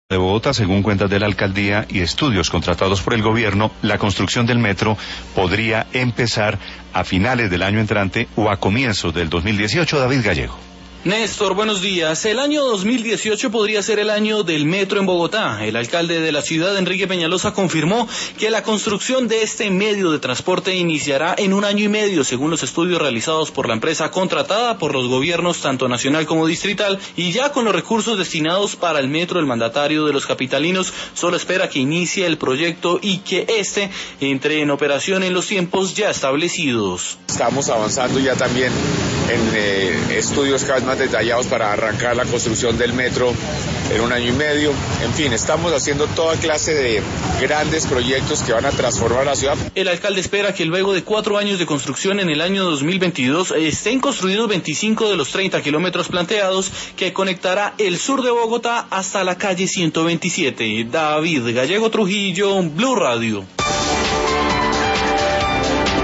de Bogotá, según cuentas de la alcaldía y estudios contratados por el gobierno, la construcción del metro podría empezar a finales del año entrante o a comienzos del 2018. David Gallego. Néstor, buenos días. El año 2018 podría ser el año del metro en Bogotá. El alcalde de la ciudad, Enrique Peñalosa, confirmó que la construcción de este medio de transporte iniciará en 1 año y medio, según los estudios realizados por la empresa contratada por los gobiernos tanto nacional como distrital, y ya con los recursos destinados para el metro, el mandatario de los capitalinos solo espera que inicie el proyecto y que este entre en operación en los tiempos ya establecidos. Estamos avanzando ya también en estudios cada vez más detallados para arrancar la construcción del metro en 1 año y medio. En fin, estamos haciendo toda clase de grandes proyectos que van a transformar la ciudad. El alcalde espera que luego de 4 años de construcción en el año 2022 estén construidos 25 de los 30 kilómetros planteados que conectará el sur de Bogotá hasta la calle 127. David Gallego Trujillo, Blue Radio.